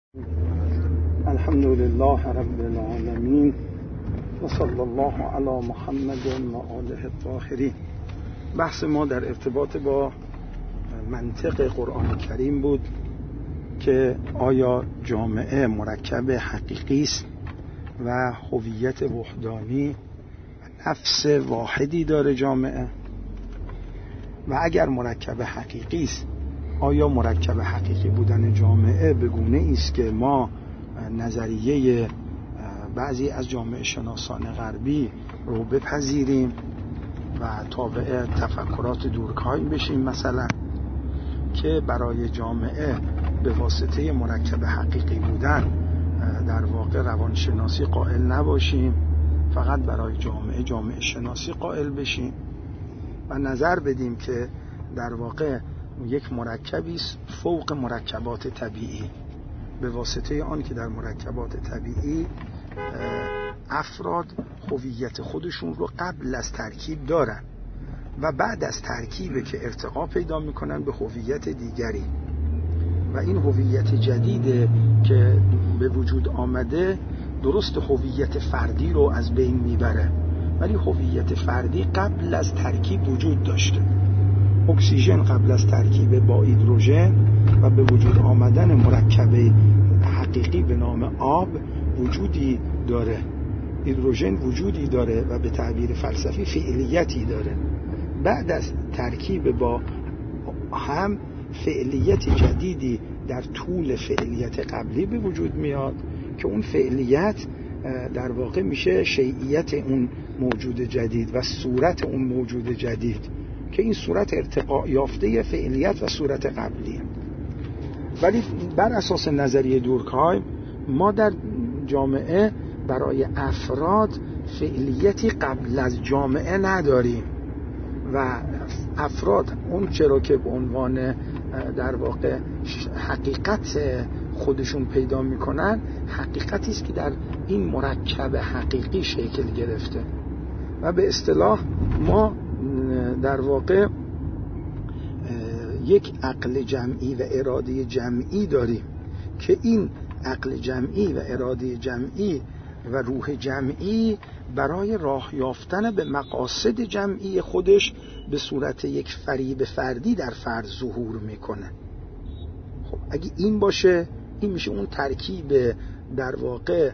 الحمد لله رب العالمین و صلی الله علی محمد و آله الطاهرین. بحث ما در ارتباط با منطق قرآن کریم بود که آیا جامعه مرکب حقیقی است و هویت وحدانی نفس واحدی داره جامعه، و اگر مرکب حقیقی است آیا مرکب حقیقی بودن جامعه به گونه‌ای است که ما نظریه بعضی از جامعه شناسان غربی رو بپذیریم و تابع تفکرات دورکهایم بشیم، مثلا که برای جامعه به واسطه مرکب حقیقی بودن در واقع روانشناسی قائل نباشیم، فقط برای جامعه شناسی قائل بشیم و نظر بدیم که در واقع یک مرکبی است فوق مرکبات طبیعی، به واسطه آن که در مرکبات طبیعی افراد هویت خودشون رو قبل از ترکیب دارن و بعد از ترکیب که ارتقا پیدا میکنن به هویت دیگری، و این هویت جدید که به وجود آمده درست هویت فردی رو از بین میبره، ولی هویت فردی قبل از ترکیب وجود داشته. اکسیژن قبل از ترکیب با هیدروژن و به وجود آمدن مرکب حقیقی به نام آب وجودی داره، هیدروژن وجودی داره و به تعبیر فلسفی فعلیتی داره. بعد از ترکیب با هم فعلیت جدیدی در طول فعلیت قبلی به وجود میاد که اون فعلیت در واقع میشه شیعیت اون موجود جدید و صورت اون موجود جدید، که این صورت ارتقا یافته فعلیت و صورت قبلی. ولی بر اساس نظریه دورکهایم ما در جامعه برای افراد فعلیتی قبل از جامعه نداریم و افراد اون چرا که به عنوان در واقع حقیقت خودشون پیدا میکنن حقیقتی است که در این مرکب حقیقی شکل گرفته، و به اصطلاح ما در واقع یک عقل جمعی و اراده جمعی داریم که این عقل جمعی و اراده جمعی و روح جمعی برای راه یافتن به مقاصد جمعی خودش به صورت یک فریب فردی در فرد ظهور میکنه. خب اگه این باشه، این میشه اون ترکیب در واقع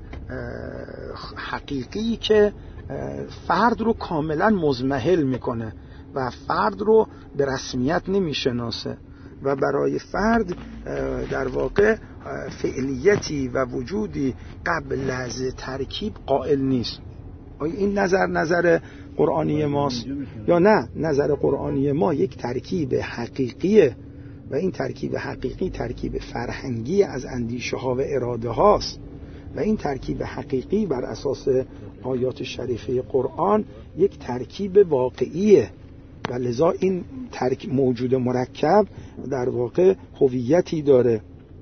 حقیقی که فرد رو کاملا مضمحل میکنه و فرد رو به رسمیت نمیشناسه و برای فرد در واقع فعلیتی و وجودی قبل از ترکیب قائل نیست. آیا این نظر قرآنی ماست یا نه؟ نظر قرآنی ما یک ترکیب حقیقیه و این ترکیب حقیقی ترکیب فرهنگی از اندیشه ها و اراده هاست، و این ترکیب حقیقی بر اساس آیات شریفه قرآن یک ترکیب واقعیه و لذا این موجود مرکب در واقع هویتی داره،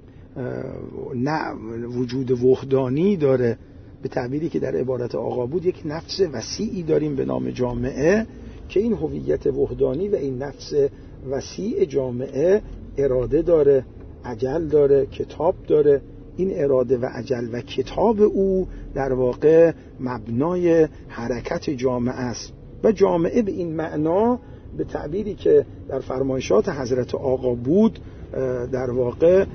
نه وجود وحدانی داره. به تعبیری که در عبارت آقا بود، یک نفس وسیعی داریم به نام جامعه که این هویت وحدانی و این نفس وسیع جامعه اراده داره، اجل داره، کتاب داره. این اراده و اجل و کتاب او در واقع مبنای حرکت جامعه است و جامعه به این معنا به تعبیری که در فرمایشات حضرت آقا بود در واقع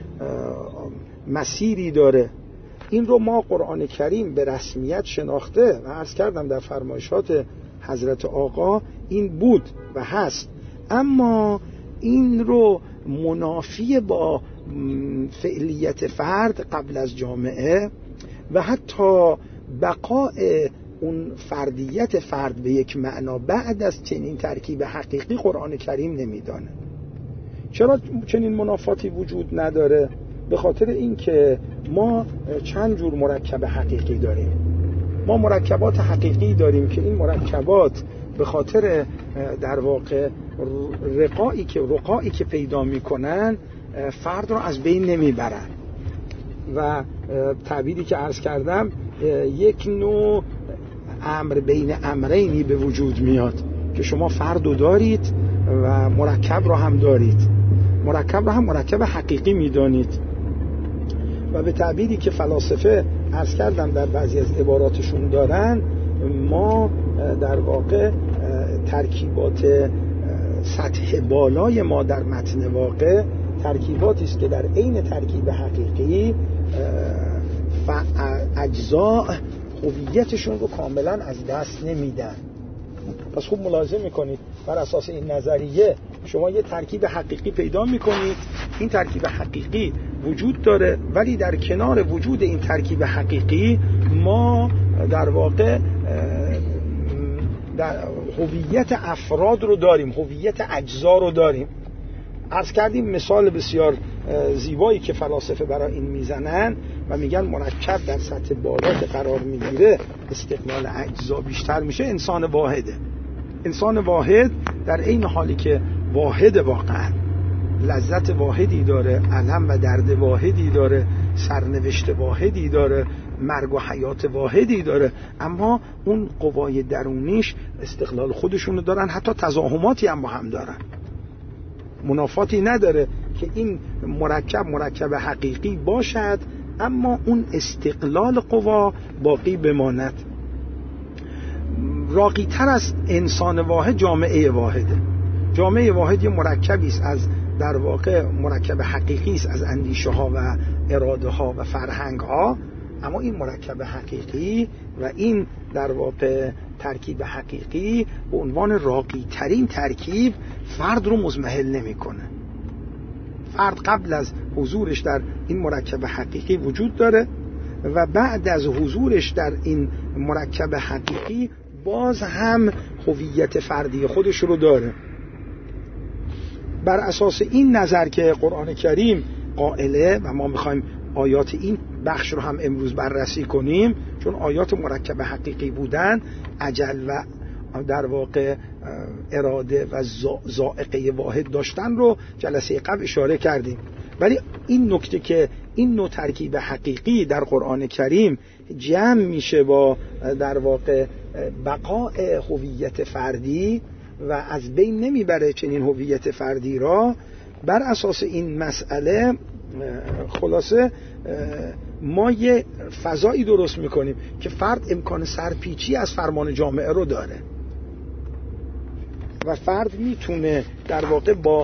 مسیری داره. این رو ما قرآن کریم به رسمیت شناخته و عرض کردم در فرمایشات حضرت آقا این بود و هست، اما این رو منافی با فعلیت فرد قبل از جامعه و حتی بقاء اون فردیت فرد به یک معنا بعد از چنین ترکیب حقیقی قرآن کریم نمیدانه. چرا چنین منافاتی وجود نداره؟ به خاطر اینکه ما چند جور مرکب حقیقی داریم. ما مرکبات حقیقی داریم که این مرکبات به خاطر در واقع رقایی که پیدا میکنن فرد رو از بین نمیبرن و تعبیری که عرض کردم یک نوع امر بین امرینی به وجود میاد که شما فرد رو دارید و مرکب رو هم دارید، مرکب رو هم مرکب حقیقی میدانید. و به تعبیری که فلاسفه عرض کردم در بعضی از عباراتشون دارن، ما در واقع ترکیبات سطح بالای ما در متن واقع ترکیباتی است که در عین ترکیب حقیقی اجزاء هویتشون رو کاملا از دست نمیدن. پس خوب ملاحظه میکنید بر اساس این نظریه شما یه ترکیب حقیقی پیدا میکنید، این ترکیب حقیقی وجود داره، ولی در کنار وجود این ترکیب حقیقی ما در واقع در هویت افراد رو داریم، هویت اجزا رو داریم. عرض کردیم مثال بسیار زیبایی که فلاسفه برای این میزنن و میگن مرکب در سطح بالا که قرار میگیره استقلال اجزا بیشتر میشه. انسان واحده، انسان واحد در این حالی که واحد واقعا لذت واحدی داره، الم و درد واحدی داره، سرنوشت واحدی داره، مرگ و حیات واحدی داره، اما اون قوای درونیش استقلال خودشونو دارن، حتی تزاحماتی هم با هم دارن. منافاتی نداره که این مرکب حقیقی باشد اما اون استقلال قوا باقی بماند. راقی تر از انسان واحد جامعه واحده. جامعه واحد یه مرکبی است از در واقع مرکب حقیقی است از اندیشه ها و اراده ها و فرهنگ ها، اما این مرکب حقیقی و این در واقع ترکیب حقیقی به عنوان راقی ترین ترکیب فرد رو مضمحل نمیکنه. فرد قبل از حضورش در این مرکب حقیقی وجود داره و بعد از حضورش در این مرکب حقیقی باز هم هویت فردی خودش رو داره. بر اساس این نظر که قرآن کریم قائله و ما میخوایم آیات این بخش رو هم امروز بررسی کنیم، چون آیات مرکب حقیقی بودن اجل و در واقع اراده و ذائقه واحد داشتن رو جلسه قبل اشاره کردیم. ولی این نکته که این نوع ترکیب حقیقی در قرآن کریم جمع میشه با در واقع بقاء هویت فردی و از بین نمیبره چنین هویت فردی را، بر اساس این مسئله خلاصه ما یه فضایی درست میکنیم که فرد امکان سرپیچی از فرمان جامعه رو داره و فرد میتونه در واقع با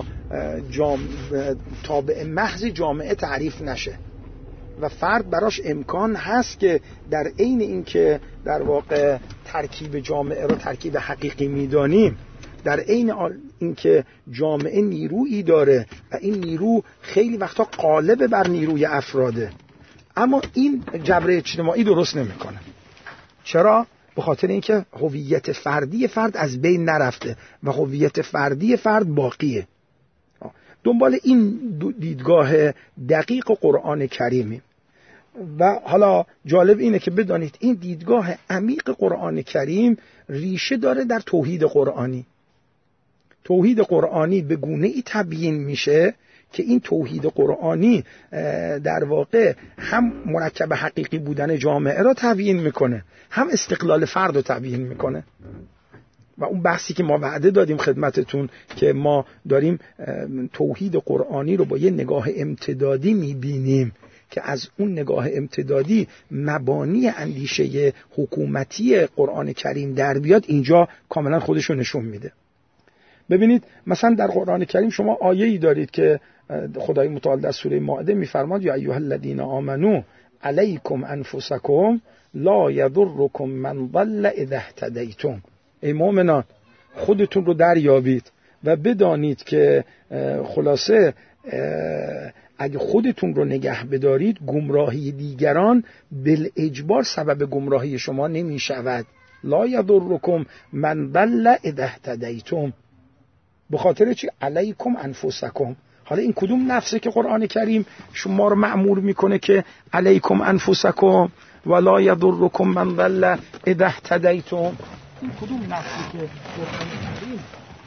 تابع محض جامعه تعریف نشه و فرد براش امکان هست که در عین این که در واقع ترکیب جامعه رو ترکیب حقیقی میدانیم، در عین این که جامعه نیرویی داره و این نیرو خیلی وقتا غالب بر نیروی افراده، اما این جبر اجتماعی درست نمیکنه. چرا؟ به خاطر اینکه هویت فردی فرد از بین نرفته و هویت فردی فرد باقیه. دنبال این دیدگاه دقیق قرآن کریمی. و حالا جالب اینه که بدانید این دیدگاه عمیق قرآن کریم ریشه داره در توحید قرآنی. توحید قرآنی به گونه ای تبیین میشه که این توحید قرآنی در واقع هم مرکب حقیقی بودن جامعه را تبیین میکنه، هم استقلال فرد رو تبیین میکنه. و اون بحثی که ما وعده دادیم خدمتتون که ما داریم توحید قرآنی رو با یه نگاه امتدادی میبینیم که از اون نگاه امتدادی مبانی اندیشه حکومتی قرآن کریم در بیاد، اینجا کاملا خودش رو نشون میده. ببینید مثلا در قرآن کریم شما آیه‌ای دارید که خدای متعال در سوره مائده میفرماد یا ایها الذین آمنو علیکم انفسکم لا یضرکم من ضل اذا اهتدیتم. ای مؤمنان خودتون رو دریابید و بدانید که خلاصه اگه خودتون رو نگه بدارید گمراهی دیگران بالاجبار سبب گمراهی شما نمی شود. لا یضرکم من ضل اذا اهتدیتم. به خاطر چی؟ علیکم انفسکم. حالا این کدوم نفسه که قرآن کریم شما رو مأمور میکنه که علیکم انفسکم ولا یضرکم من ضل اذا اهتدیتم؟ این کدوم نفسی که قرآن کریم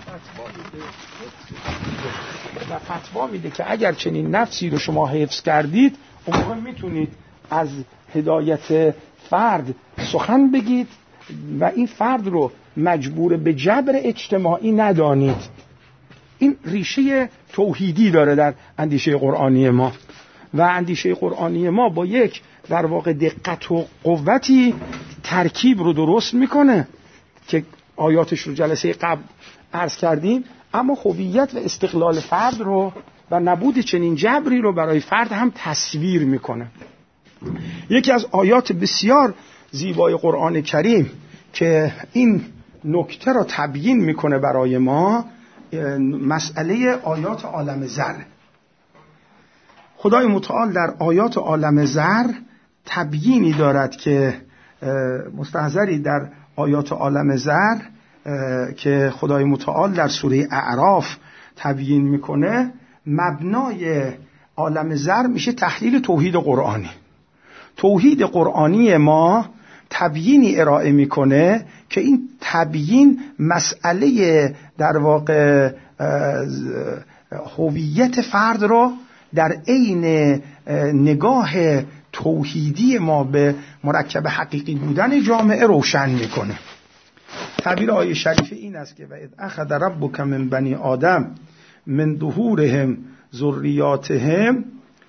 فتوا میده که اگر چنین نفسی رو شما حفظ کردید اون موقع میتونید از هدایت فرد سخن بگید و این فرد رو مجبور به جبر اجتماعی ندانید. این ریشه توحیدی داره در اندیشه قرآنی ما. و اندیشه قرآنی ما با یک در واقع دقت و قوتی ترکیب رو درست میکنه که آیاتش رو جلسه قبل عرض کردیم، اما هویت و استقلال فرد رو و نبود چنین جبری رو برای فرد هم تصویر میکنه. یکی از آیات بسیار زیبای قرآن کریم که این نکته رو تبیین میکنه برای ما مسئله آیات عالم ذر. خدای متعال در آیات عالم ذر تبیینی دارد که مستحضری در آیات عالم ذر که خدای متعال در سوره اعراف تبیین میکنه، مبنای عالم ذر میشه تحلیل توحید قرآنی. توحید قرآنی ما تبیینی ارائه میکنه که این تبیین مسئله در واقع هویت فرد رو در عین نگاه توحیدی ما به مرکب حقیقی بودن جامعه روشن میکنه. تعبیر آیه شریفه این است که و اذ اخذ ربک من بنی آدم من ظهورهم ذریاتهم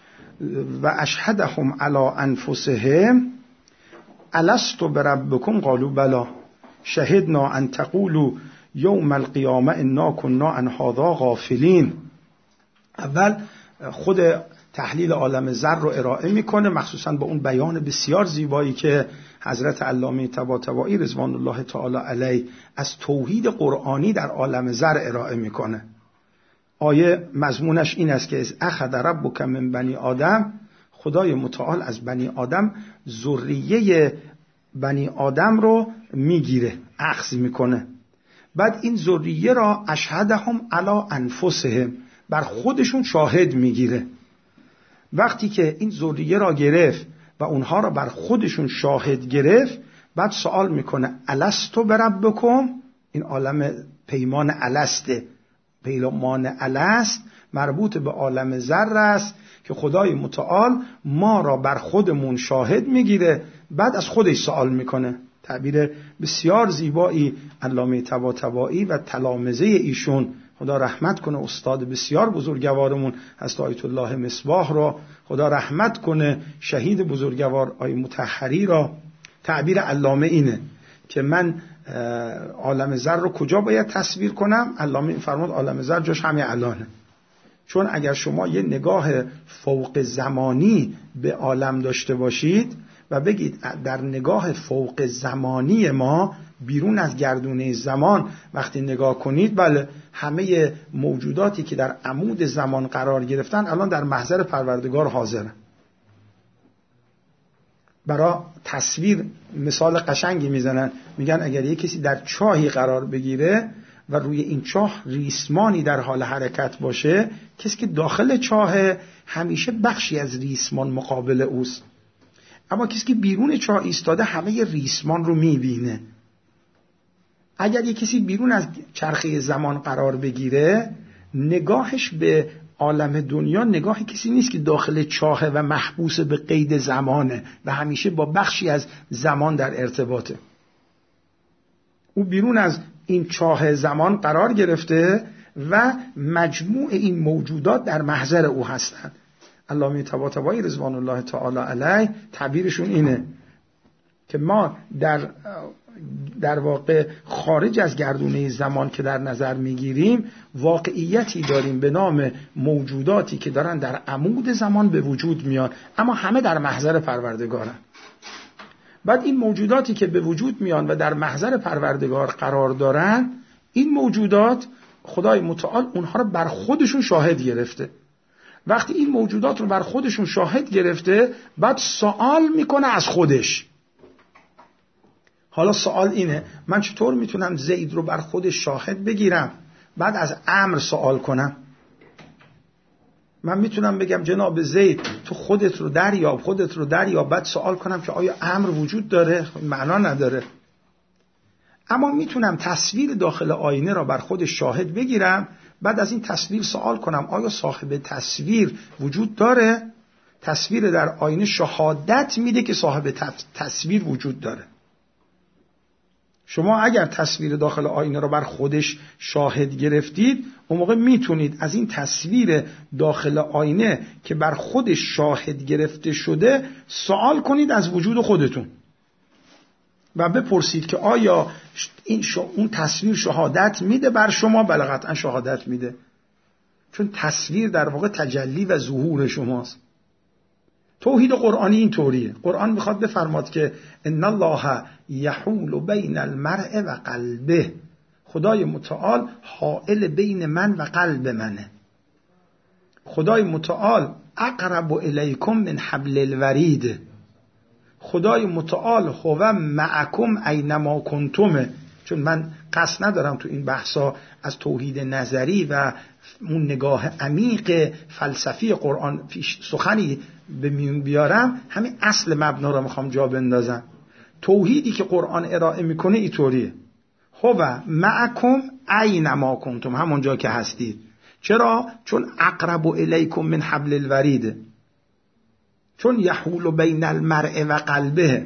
و اشهدهم علی انفسهم الست بربکم قالوا بلی شهدنا ان تقولوا یوم القیامه انا كنا عن هذا غافلین. اول خود تحلیل عالم ذر رو ارائه میکنه، مخصوصا با اون بیان بسیار زیبایی که حضرت علامه طباطبایی رضوان الله تعالی علیه از توحید قرآنی در عالم ذر ارائه میکنه. آیه مضمونش این است که از اخذ ربک من بنی آدم، خدای متعال از بنی آدم ذریه بنی آدم رو میگیره، اخذ میکنه. بعد این ذریه را اشهدهم علی انفسهم، بر خودشون شاهد میگیره. وقتی که این ذریه را گرفت و اونها را بر خودشون شاهد گرفت، بعد سوال میکنه الست بربکم. این عالم پیمان السته، پیمان الست مربوط به عالم ذر است که خدای متعال ما را بر خودمون شاهد میگیره، بعد از خودش سوال میکنه. تعبیر بسیار زیبایی علامه طباطبایی و تلامذه ایشون، خدا رحمت کنه، استاد بسیار بزرگوارمون حضرت آیت الله مصباح را خدا رحمت کنه، شهید بزرگوار آیه مطهری را. تعبیر علامه اینه که من عالم ذر رو کجا باید تصویر کنم؟ علامه این فرمود عالم ذر جاش همه الانه. چون اگر شما یه نگاه فوق زمانی به عالم داشته باشید و بگید در نگاه فوق زمانی ما بیرون از گردونه زمان وقتی نگاه کنید، بله همه موجوداتی که در عمود زمان قرار گرفتن الان در محضر پروردگار حاضرن. برای تصویر مثال قشنگی میزنن، میگن اگر یک کسی در چاهی قرار بگیره و روی این چاه ریسمانی در حال حرکت باشه، کسی که داخل چاه همیشه بخشی از ریسمان مقابل اوست، اما کسی که بیرون چاه ایستاده همه ریسمان رو میبینه. اگر یک کسی بیرون از چرخه زمان قرار بگیره، نگاهش به عالم دنیا نگاه کسی نیست که داخل چاهه و محبوس به قید زمانه و همیشه با بخشی از زمان در ارتباطه. او بیرون از این چاه زمان قرار گرفته و مجموع این موجودات در محضر او هستند. علامه طباطبایی رضوان الله تعالی علیه تعبیرشون اینه که ما در واقع خارج از گردونه زمان که در نظر میگیریم واقعیتی داریم به نام موجوداتی که دارن در عمود زمان به وجود میان، اما همه در محضر پروردگارن. بعد این موجوداتی که به وجود میان و در محضر پروردگار قرار دارن، این موجودات خدای متعال اونها رو بر خودشون شاهد گرفته. وقتی این موجودات رو بر خودشون شاهد گرفته، بعد سوال میکنه از خودش. حالا سوال اینه من چطور میتونم زید رو بر خودش شاهد بگیرم بعد از امر سوال کنم؟ من میتونم بگم جناب زید تو خودت رو دریاب بعد سوال کنم که آیا امر وجود داره؟ معنا نداره. اما میتونم تصویر داخل آینه را بر خودش شاهد بگیرم، بعد از این تصویر سوال کنم آیا صاحب تصویر وجود داره؟ تصویر در آینه شهادت میده که صاحب تصویر وجود داره. شما اگر تصویر داخل آینه را بر خودش شاهد گرفتید، اون موقع میتونید از این تصویر داخل آینه که بر خودش شاهد گرفته شده سوال کنید از وجود خودتون و بپرسید که آیا اون تصویر شهادت میده بر شما؟ بله قطعا شهادت میده، چون تصویر در واقع تجلی و ظهور شماست. توحید قرآنی این طوریه. قرآن میخواد بفرماد که ان الله یحول بین المرء و قلبه، خدای متعال حائل بین من و قلب منه. خدای متعال اقرب الیکم من حبل الورید، خدای متعال هو معکم اینما کنتم. چون من قصد ندارم تو این بحثا از توحید نظری و اون نگاه عمیق فلسفی قرآن سخنی به میون بیارم، همین اصل مبنا رو میخوام جا بندازم. توحیدی که قرآن ارائه میکنه اینطوریه: هو معکم اینما کنتم، همون جا که هستید. چرا؟ چون اقرب الیکم من حبل الورید، چون یحول بین المرء و قلبه.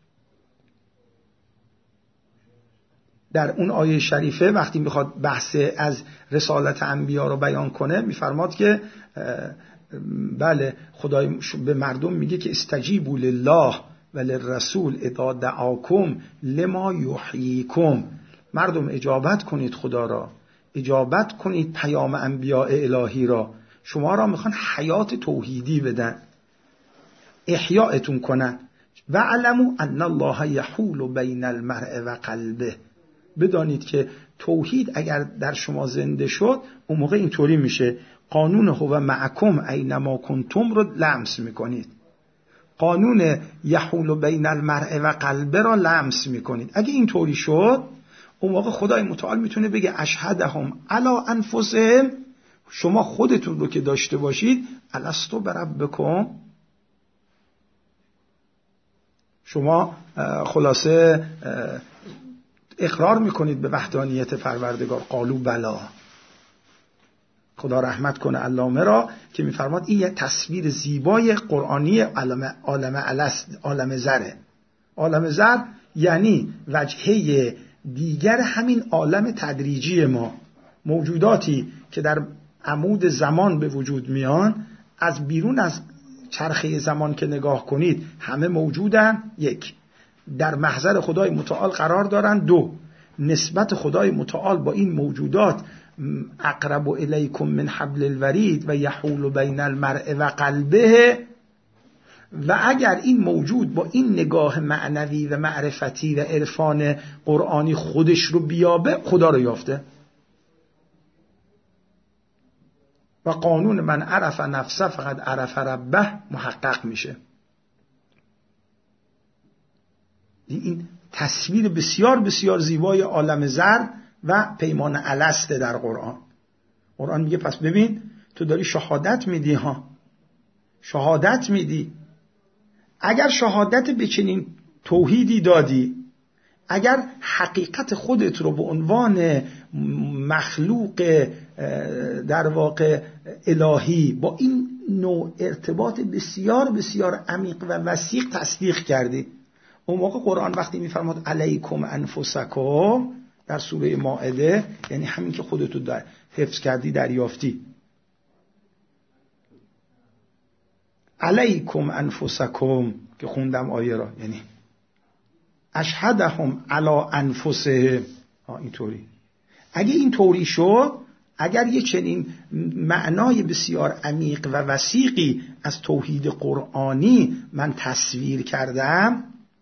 در اون آیه شریفه وقتی میخواد بحث از رسالت انبیا رو بیان کنه میفرماد که بله خدای به مردم میگه که استجیبوا لله و للرسول اذا دعاکم لما یحییکم. مردم اجابت کنید خدا را، اجابت کنید پیام انبیاء الهی را، شما را میخوان حیات توحیدی بدن، احیاءتون کنن. و علموا ان الله یحول بین المرء و قلبه، بدانید که توحید اگر در شما زنده شد اون موقع اینطوری میشه: قانون هو معکم اینما کنتم رو لمس میکنید، قانون یحول بین المرء و قلبه را لمس میکنید. اگه اینطوری شد اون موقع خدای متعال میتونه بگه اشهدهم علی انفسهم، شما خودتون رو که داشته باشید الستو بربکم، شما خلاصه اقرار میکنید به وحدانیت پروردگار. قالوا بلا. خدا رحمت کنه علامه را که میفرماد این یه تصویر زیبای قرآنی عالم الست، عالم ذره. عالم ذر یعنی وجهه دیگر همین عالم تدریجی ما، موجوداتی که در عمود زمان به وجود میان. از بیرون از چرخه زمان که نگاه کنید همه موجودن، یک، در محضر خدای متعال قرار دارن، دو، نسبت خدای متعال با این موجودات اقرب الیکم من حبل الورید و یحول بین المرء و قلبه. و اگر این موجود با این نگاه معنوی و معرفتی و عرفان قرآنی خودش رو بیابه، خدا رو یافته. و قانون من عرف نفسه فقط عرف ربه محقق میشه. این تصویر بسیار بسیار زیبای عالم ذر و پیمان الست در قرآن. قرآن میگه پس ببین تو داری شهادت میدی ها، شهادت میدی. اگر شهادت به چنین توحیدی دادی، اگر حقیقت خودت رو به عنوان مخلوق در واقع الهی با این نوع ارتباط بسیار بسیار عمیق و وسیع تصدیق کردی، اون موقع قرآن وقتی میفرماد علیکم انفسکم در سوره مائده، یعنی همین که خودتو حفظ کردی، دریافتی. علیکم انفسکم که خوندم آیه را، یعنی اشهدهم علی انفسهم. اینطوری اگه اینطوری شد، اگر یه چنین معنای بسیار عمیق و وسیقی از توحید قرآنی من تصویر کردم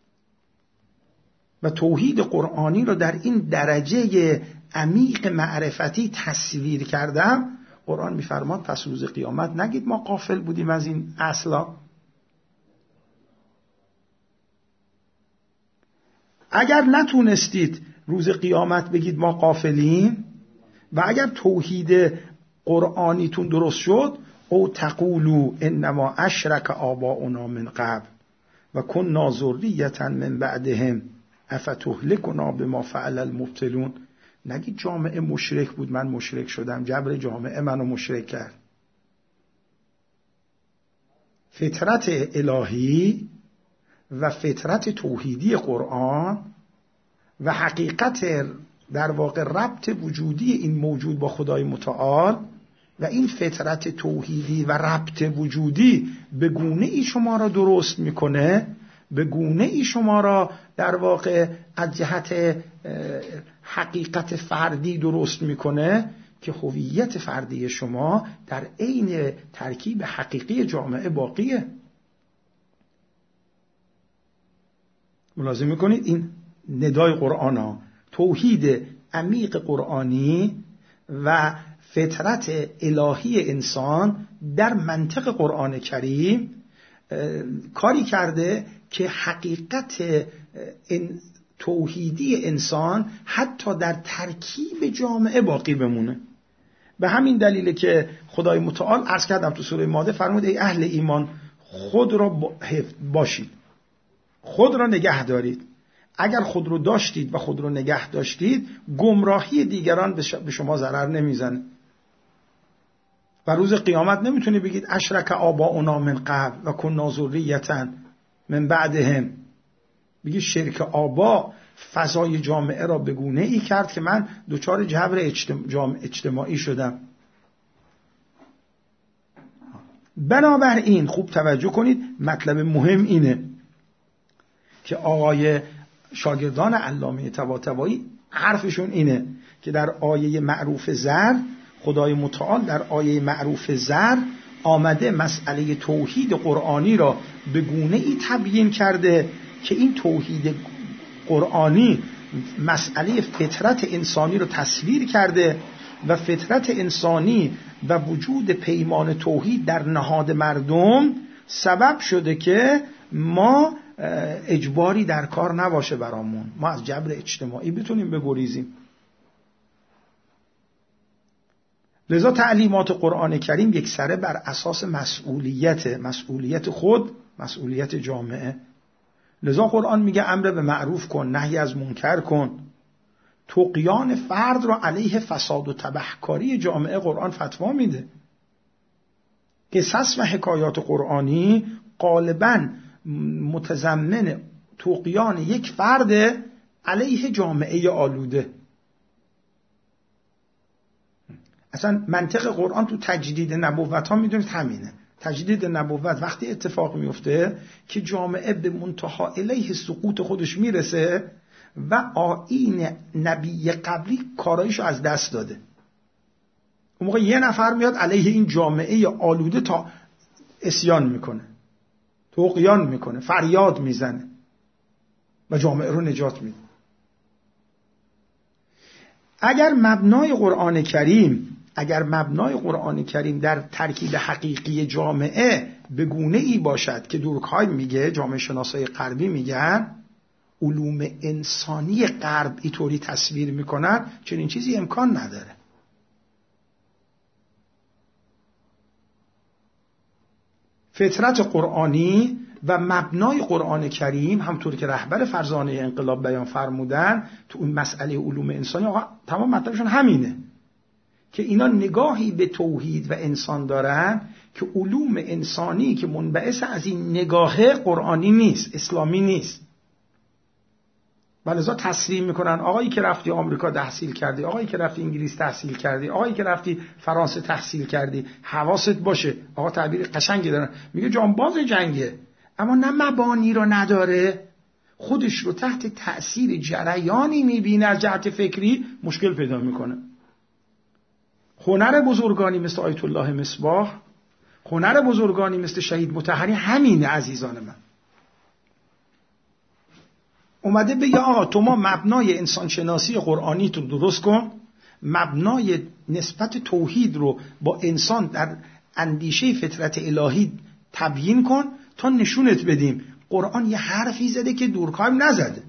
و توحید قرآنی رو در این درجه عمیق معرفتی تصویر کردم، قرآن میفرماد پس روز قیامت نگید ما غافل بودیم از این اصلا. اگر نتونستید روز قیامت بگید ما غافلیم و اگر توحید قرآنیتون درست شد، او تقولوا انما اشرک آباؤنا من قبل و كنا ذریة من بعدهم افتهلكنا بما فعل المبطلون، نگید جامعه مشرک بود من مشرک شدم، جبر جامعه منو مشرک کرد. فطرت الهی و فطرت توحیدی قرآن و حقیقت در واقع ربط وجودی این موجود با خدای متعال و این فطرت توحیدی و ربط وجودی به گونه ای شما را درست میکنه، به گونه ای شما را در واقع از جهت حقیقت فردی درست میکنه که هویت فردی شما در عین ترکیب حقیقی جامعه باقیه. ملاحظه میکنید این ندای قرآن ها، توحید عمیق قرآنی و فطرت الهی انسان در منطق قرآن کریم کاری کرده که حقیقت توحیدی انسان حتی در ترکیب جامعه باقی بمونه. به همین دلیله که خدای متعال عرض کردم تو سوره مائده فرمود ای اهل ایمان خود را باشید، خود را نگه دارید. اگر خود رو داشتید و خود رو نگه داشتید گمراهی دیگران به شما ضرر نمیزنه و روز قیامت نمیتونی بگید اشرک آباؤنا من قبل و کنا ذریة من بعدهم. بگید شرک آبا فضای جامعه را به گونه ای کرد که من دچار جبر اجتماعی شدم. بنابراین خوب توجه کنید، مطلب مهم اینه که آقای شاگردان علامه طباطبایی حرفشون اینه که در آیه معروف زر، خدای متعال در آیه معروف زر آمده مسئله توحید قرآنی را به گونه ای تبیین کرده که این توحید قرآنی مسئله فطرت انسانی رو تصویر کرده و فطرت انسانی و وجود پیمان توحید در نهاد مردم سبب شده که ما اجباری در کار نباشه برامون، ما از جبر اجتماعی بتونیم بگریزیم. لذا تعلیمات قرآن کریم یک سره بر اساس مسئولیت خود، مسئولیت جامعه. لذا قرآن میگه امر به معروف کن، نهی از منکر کن. طغیان فرد را علیه فساد و تبهکاری جامعه قرآن فتوا میده. قصص و حکایات قرآنی غالباً متضمن طغیان یک فرد علیه جامعه آلوده. اصلا منطق قرآن تو تجدید نبوت ها میدونید همینه. تجدید نبوت وقتی اتفاق میفته که جامعه به منتها الیه سقوط خودش میرسه و آیین نبی قبلی کارایشو از دست داده. اون موقع یه نفر میاد علیه این جامعه آلوده تا عصیان میکنه، طغیان میکنه، فریاد میزنه و جامعه رو نجات میده. اگر مبنای قرآن کریم در ترکیب حقیقی جامعه به گونه ای باشد که دورکهایم میگه، جامعه شناسای غربی میگن علوم انسانی غرب اینطوری تصویر میکنن، چنین چیزی امکان نداره. فطرت قرآنی و مبنای قرآن کریم همطور که رهبر فرزانه انقلاب بیان فرمودن تو اون مسئله علوم انسانی، آقا تمام مطلبشون همینه که اینا نگاهی به توحید و انسان دارن که علوم انسانی که منبعث از این نگاه قرآنی نیست، اسلامی نیست. ولذا تصریح میکنن آقایی که رفتی آمریکا تحصیل کردی، آقایی که رفتی انگلیس تحصیل کردی، آقایی که رفتی فرانسه تحصیل کردی، حواست باشه. آقا تعبیر قشنگی دارن، میگه جانباز جنگه اما نه مبانی رو نداره، خودش رو تحت تأثیر جریانی میبینه از جهت فکری مشکل پیدا میکنه. هنر بزرگانی مثل آیت الله مصباح، هنر بزرگانی مثل شهید مطهری همینه عزیزان من. اومده بگه آقا تو ما مبنای انسانشناسی قرآنی تو درست کن، مبنای نسبت توحید رو با انسان در اندیشه فطرت الهی تبیین کن تا نشونت بدیم قرآن یه حرفی زده که دورکهایم نزده.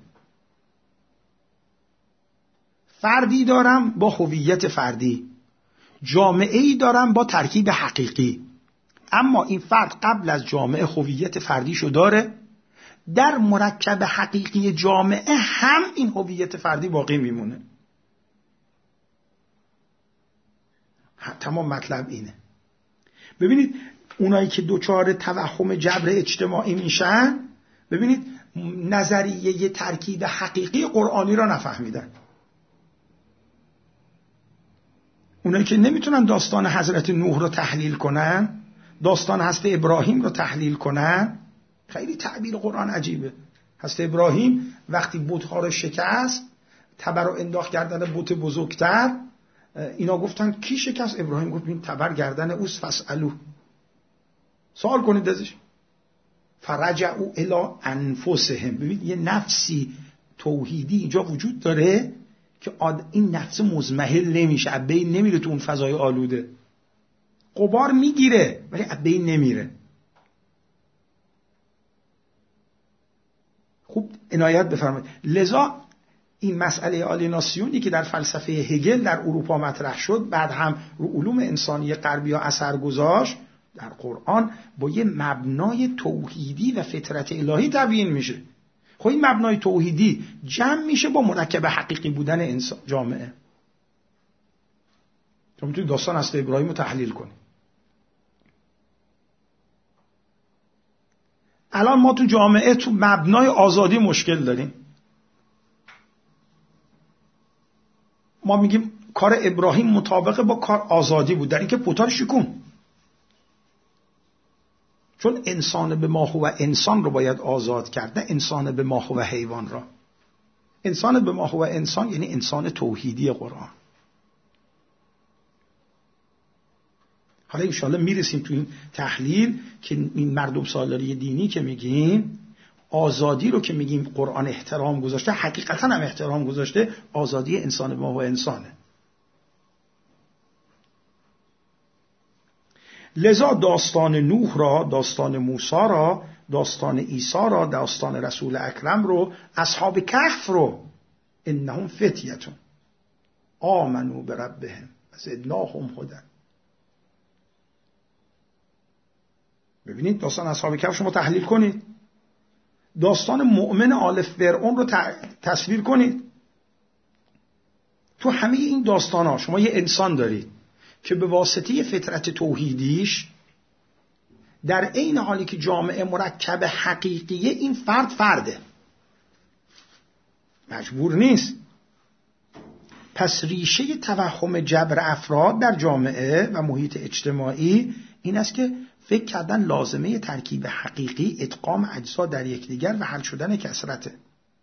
فردی دارم با هویت فردی، جامعه‌ای دارم با ترکیب حقیقی، اما این فرد قبل از جامعه هویت فردیشو داره، در مرکب حقیقی جامعه هم این هویت فردی باقی میمونه. تمام مطلب اینه. ببینید اونایی که دوچار توهم جبر اجتماعی میشن، ببینید نظریه ترکیب حقیقی قرآنی را نفهمیدن. اونایی که نمیتونن داستان حضرت نوح رو تحلیل کنن، داستان حضرت ابراهیم رو تحلیل کنن. خیلی تعبیر قرآن عجیبه. حضرت ابراهیم وقتی بت‌ها رو شکست، تبر رو انداخت گردن بت بزرگتر، اینا گفتن کی شکست؟ ابراهیم گفت این تبر گردن اوست، فاسالو، سوال کنید ازش. فرجعوا الی انفسهم. ببینید یه نفسی توحیدی اینجا وجود داره که این نفس مزمحل نمیشه، از بین نمیره تو اون فضای آلوده. غبار میگیره ولی از بین نمیره. خوب عنایت بفرمایید. لذا این مسئله آلیناسیونی که در فلسفه هگل در اروپا مطرح شد، بعد هم رو علوم انسانی غربی ها اثر گذاشت، در قرآن با یه مبنای توحیدی و فطرت الهی تبیین میشه. خب این مبنای توحیدی جمع میشه با مرکب حقیقی بودن انسان جامعه. شما میتونید داستان حضرت ابراهیم رو تحلیل کنید. الان ما تو جامعه تو مبنای آزادی مشکل داریم. ما میگیم کار ابراهیم مطابق با کار آزادی بود، در این که پوتار شکون. چون انسان به ما هو انسان رو باید آزاد کرد، نه انسان به ما هو حیوان را. انسان به ما هو انسان یعنی انسان توحیدی قرآن. حالا انشاءالله میرسیم تو این تحلیل که این مردم سالاری دینی که میگیم، آزادی رو که میگیم قرآن احترام گذاشته، حقیقتا هم احترام گذاشته. آزادی انسان به ما هو انسانه. لذا داستان نوح را، داستان موسی را، داستان عیسی را، داستان رسول اکرم رو، اصحاب کهف رو، انهم فتیتون آمنوا بربهم زدناهم هدی. ببینید داستان اصحاب کهف شما تحلیل کنید، داستان مؤمن آل فرعون رو تصویر کنید. تو همه این داستان‌ها شما یه انسان دارید که به واسطه فطرت توحیدیش در عین حالی که جامعه مرکب حقیقیه، این فرده، مجبور نیست. پس ریشه توهم جبر افراد در جامعه و محیط اجتماعی این است که فکر کردن لازمه ترکیب حقیقی ادغام اجزا در یکدیگر و حل شدن کثرته،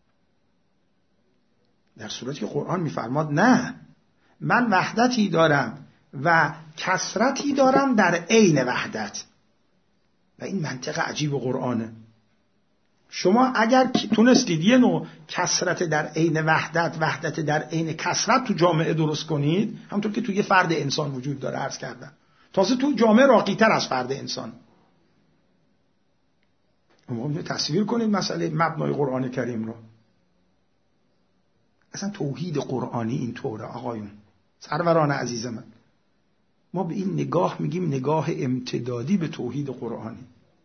در صورتی که قرآن میفرماد نه، من وحدتی دارم و کثرتی دارم در عین وحدت. و این منطق عجیب قرآنه. شما اگر تونستید یه نوع کثرت در عین وحدت، وحدت در عین کثرت تو جامعه درست کنید، همونطور که تو یه فرد انسان وجود داره، عرض کردم تازه تو جامعه راقی‌تر از فرد انسان. اما تصویر کنید مسئله مبنای قرآن کریم رو. اصلا توحید قرآنی این طوره آقایون سروران عزیز من. ما به این نگاه میگیم نگاه امتدادی به توحید قرآنی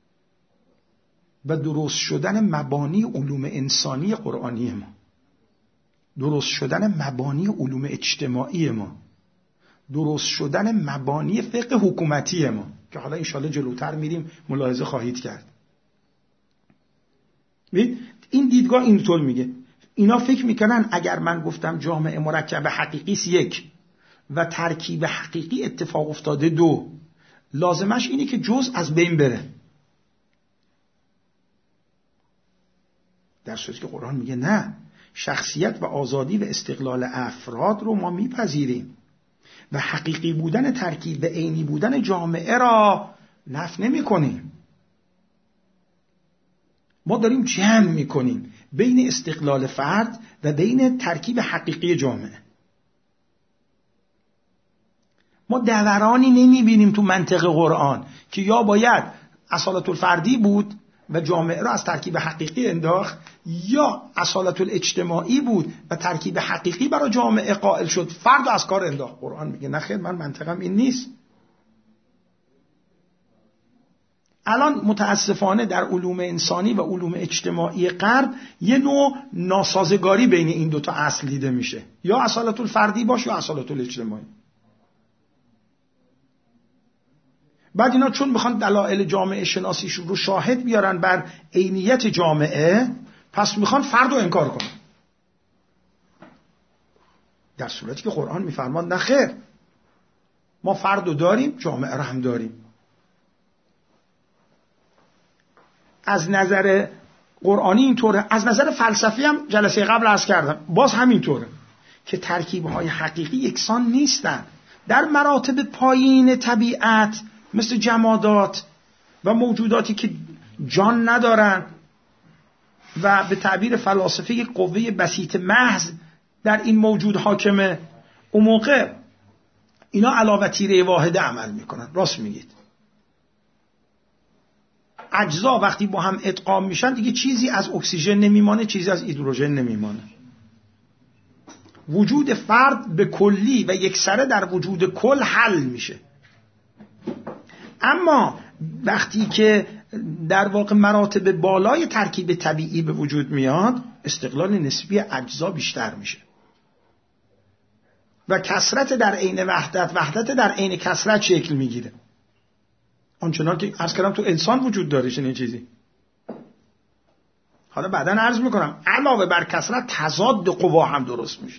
و درست شدن مبانی علوم انسانی قرآنی ما، درست شدن مبانی علوم اجتماعی ما، درست شدن مبانی فقه حکومتی ما که حالا انشاءالله جلوتر میریم ملاحظه خواهید کرد. این دیدگاه اینطور میگه. اینا فکر میکنن اگر من گفتم جامعه مرکب حقیقی است یک و ترکیب حقیقی اتفاق افتاده دو، لازمش اینه که جزء از بین بره. در صورتی که قرآن میگه نه، شخصیت و آزادی و استقلال افراد رو ما میپذیریم و حقیقی بودن ترکیب و عینی بودن جامعه را نفی نمی‌کنیم. ما داریم جمع می‌کنیم بین استقلال فرد و بین ترکیب حقیقی جامعه. ما دورانی نمی‌بینیم تو منطق قرآن که یا باید اصالت الفردی بود و جامعه را از ترکیب حقیقی انداخت، یا اصالت الاجتماعی بود و ترکیب حقیقی برای جامعه قائل شد، فرد از کار انداخت. قرآن میگه نه خیر، من منطقم این نیست. الان متاسفانه در علوم انسانی و علوم اجتماعی غرب یه نوع ناسازگاری بین این دوتا اصل دیده میشه، یا اصالت الفردی باش یا اصالت الاجتماعی. بعد اینا چون بخوان دلایل جامعه شناسیشون رو شاهد بیارن بر عینیت جامعه، پس میخوان فرد رو انکار کنن، در صورتی که قرآن میفرماد نه خیر، ما فرد رو داریم، جامعه رو هم داریم. از نظر قرآنی اینطوره، از نظر فلسفی هم جلسه قبل عرض کردم باز همینطوره که ترکیب‌های حقیقی یکسان نیستن. در مراتب پایین طبیعت مثل جمادات و موجوداتی که جان ندارن و به تعبیر فلاسفه قوه بسیط محض در این موجود حاکمه، اون موقع اینا علاوه تیره واحده عمل میکنن. راست میگید، اجزا وقتی با هم ادغام میشن دیگه چیزی از اکسیژن نمیمانه، چیزی از هیدروژن نمیمانه. وجود فرد به کلی و یکسره در وجود کل حل میشه. اما وقتی که در واقع مراتب بالای ترکیب طبیعی به وجود میاد، استقلال نسبی اجزا بیشتر میشه و کثرت در عین وحدت، وحدت در عین کثرت شکل میگیره. آنچنان که عرض کردم تو انسان وجود داره چنین چیزی. حالا بعداً عرض میکنم علاوه بر کثرت تضاد قوا هم درست میشه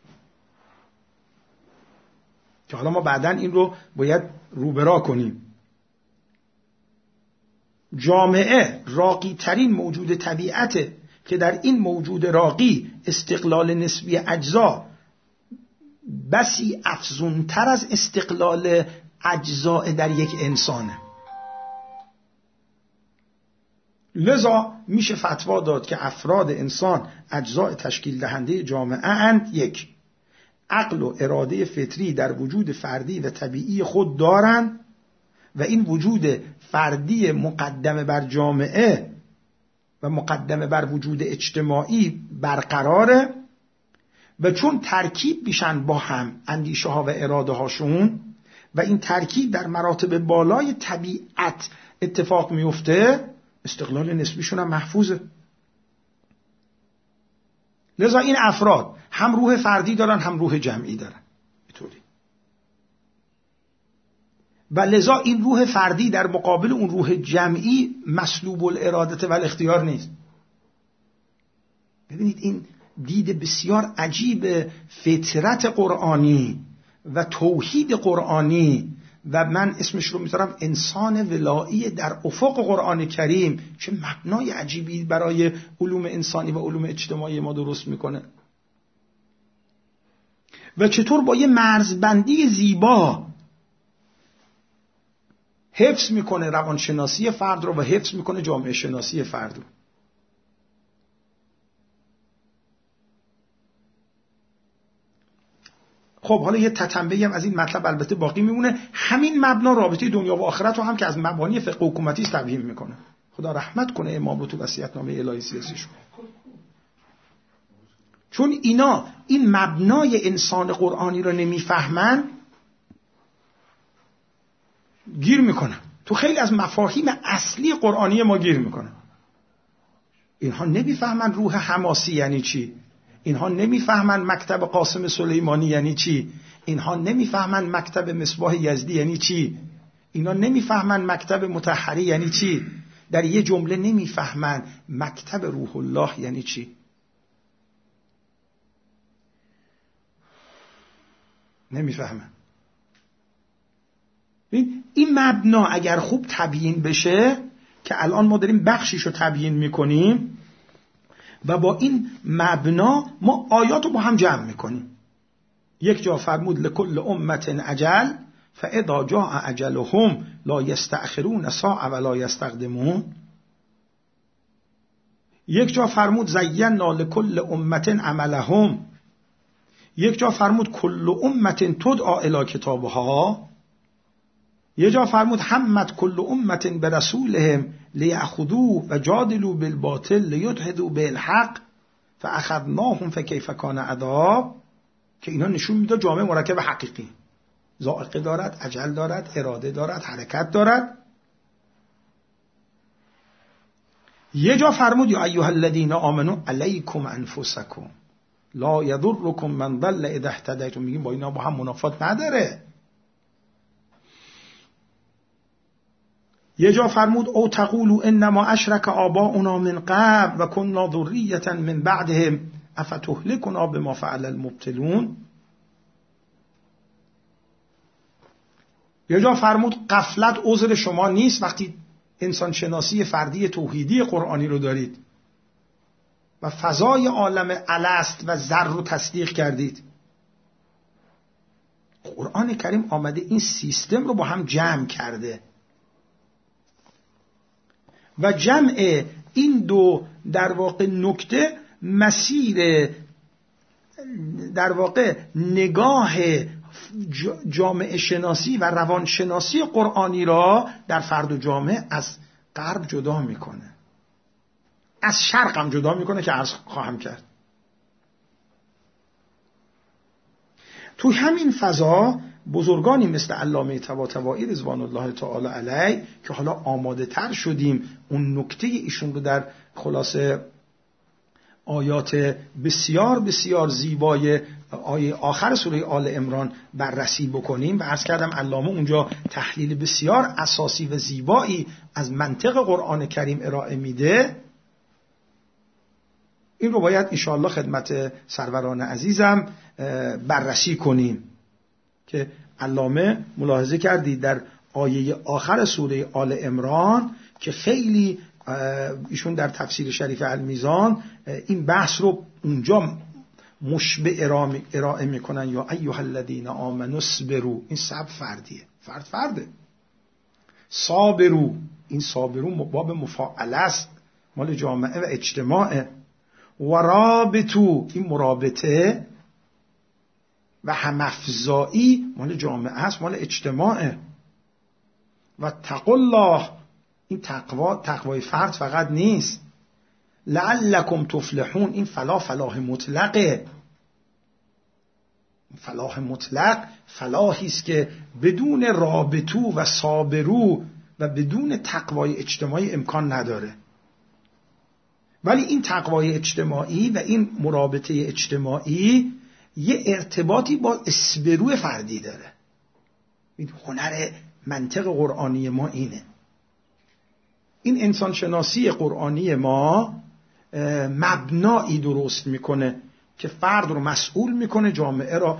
که حالا ما بعداً این رو باید روبرا کنیم. جامعه راقی ترین موجود طبیعته که در این موجود راقی استقلال نسبی اجزا بسی افزونتر از استقلال اجزاء در یک انسانه. لذا میشه فتوا داد که افراد انسان اجزاء تشکیل دهنده جامعه اند. یک، عقل و اراده فطری در وجود فردی و طبیعی خود دارند و این وجود فردی مقدمه بر جامعه و مقدمه بر وجود اجتماعی برقراره و چون ترکیب میشن با هم اندیشه ها و اراده هاشون و این ترکیب در مراتب بالای طبیعت اتفاق میفته، استقلال نسبیشون هم محفوظه. لذا این افراد هم روح فردی دارن هم روح جمعی دارن اینطوری. و لذا این روح فردی در مقابل اون روح جمعی مسلوب الاراده و الاختیار نیست. ببینید این دید بسیار عجیب فطرت قرآنی و توحید قرآنی و من اسمش رو میذارم انسان ولایی در افق قرآن کریم، چه مبنای عجیبی برای علوم انسانی و علوم اجتماعی ما درست میکنه و چطور با یه مرزبندی زیبا حفظ میکنه روانشناسی فرد رو و حفظ میکنه جامعه شناسی فرد رو. خب حالا یه تتمه‌ای هم از این مطلب البته باقی میمونه. همین مبنا رابطه دنیا و آخرت رو هم که از مبانی فقه حکومتی تبیین میکنه. خدا رحمت کنه امام رو تو وصیت‌نامه الهی سیاسیشون. چون اینا این مبنای انسان قرآنی رو نمیفهمن گیر میکنن، تو خیلی از مفاهیم اصلی قرآنی ما گیر میکنن. اینها نمیفهمن روح حماسی یعنی چی، اینها نمیفهمن مکتب قاسم سلیمانی یعنی چی، اینها نمیفهمن مکتب مصباح یزدی یعنی چی، اینا نمیفهمن مکتب مطهری یعنی چی، در یه جمله نمیفهمن مکتب روح الله یعنی چی. نمیفهمن. این مبنا اگر خوب تبیین بشه که الان ما داریم بخشیشو تبیین میکنیم و با این مبنا ما آیاتو با هم جمع میکنیم. یک جا فرمود لکل امت اجل فاذا جاء اجلهم لا یستأخرون ساعه ولا یستقدمون. یک جا فرمود زینا لکل امت عملهم. یک جا فرمود کل امت تدعا الی کتابها. یک جا فرمود همت کل امت برسولهم لیأخذوه و جادلوا بالباطل لیدحضوا بالحق فاخذناهم فکیف کان عذاب. که اینا نشون میده جامعه مرکب حقیقی، ذائقه دارد، اجل دارد، اراده دارد، حرکت دارد. یه جا فرمود یا ایها الذین آمنوا علیکم انفسکم لا یضرکم من ضل اذا اهتدیتم. میگیم با اینا با هم منافات نداره. یه جا فرمود او تقولوا انما اشرک آباؤنا من قبل و كنا ذریة من بعدهم افتهلكنا بما فعل المبطلون. یه جا فرمود غفلت عذر شما نیست وقتی انسان شناسی فردی توحیدی قرآنی رو دارید و فضای عالم الست و ذر رو تصدیق کردید. قرآن کریم آمده این سیستم رو با هم جمع کرده و جمع این دو در واقع نکته مسیر در واقع نگاه جامعه شناسی و روان شناسی قرآنی را در فرد و جامعه از غرب جدا میکنه، از شرق هم جدا میکنه که عرض خواهم کرد. توی همین فضا بزرگانی مثل علامه طباطبایی رضوان الله تعالی علیه که حالا آماده تر شدیم اون نکته ایشون رو در خلاصه آیات بسیار بسیار زیبای آیه آخر سوره آل عمران بررسی بکنیم و عرض کردم علامه اونجا تحلیل بسیار اساسی و زیبایی از منطق قرآن کریم ارائه میده. این رو باید انشاءالله خدمت سروران عزیزم بررسی کنیم که علامه ملاحظه کردید در آیه آخر سوره آل عمران که خیلی ایشون در تفسیر شریف المیزان این بحث رو اونجا مشبع ارائه میکنن یا ایها الذین آمنوا اصبروا. این صبر فردیه، فرده. صابرو، این صابرو باب مفاعله است، مال جامعه و اجتماعه. و رابطو، این مرابطه و همافزایی مال جامعه است، مال اجتماعه. و تقوا الله، این تقوای فرد فقط نیست. لعلکم تفلحون، این فلاح مطلقه. فلاح مطلق فلاحی است که بدون رابطو و صابرو و بدون تقوای اجتماعی امکان نداره. ولی این تقوای اجتماعی و این مرابطه اجتماعی یه ارتباطی با اصبرو فردی داره. این هنر منطق قرآنی ما اینه. این انسان شناسی قرآنی ما مبنایی درست میکنه که فرد رو مسئول میکنه، جامعه را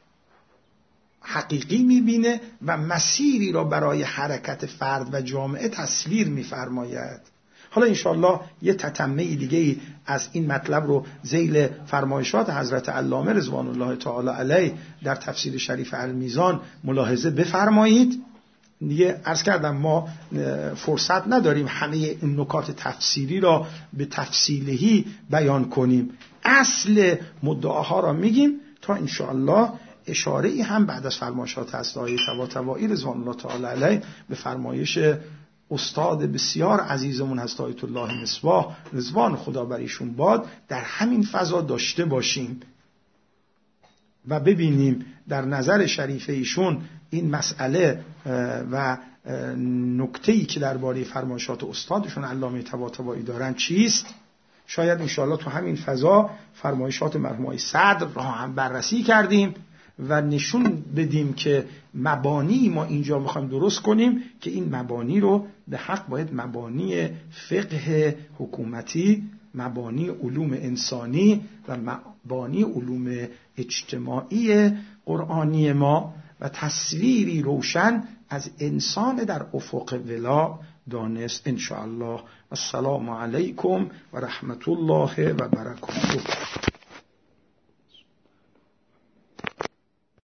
حقیقی میبینه و مسیری را برای حرکت فرد و جامعه تصویر میفرماید. حالا انشاءالله یه تتمه دیگه از این مطلب رو ذیل فرمایشات حضرت علامه رضوان الله تعالی علیه در تفسیر شریف المیزان ملاحظه بفرمایید. دیگه عرض کردم ما فرصت نداریم همه این نکات تفسیری را به تفصیلی بیان کنیم. اصل مدعاها را میگیم تا انشاءالله اشاره‌ای هم بعد از فرمایشات حضرت طباطبایی رضوان الله تعالی علیه به فرمایش استاد بسیار عزیزمون حضرت آیت الله مصباح رضوان خدا بر ایشون باد در همین فضا داشته باشیم و ببینیم در نظر شریف ایشون این مسئله و نکته‌ای که درباره فرمایشات استادشون علامه طباطبایی دارن چیست. شاید انشاءالله تو همین فضا فرمایشات مرحوم صدر را هم بررسی کردیم و نشون بدیم که مبانی ما اینجا میخوایم درست کنیم که این مبانی رو به حق باید مبانی فقه حکومتی، مبانی علوم انسانی و مبانی علوم اجتماعی قرآنی ما و تصویری روشن از انسان در افق ولا دانست انشاءالله. السلام علیکم و رحمت الله و برکاته.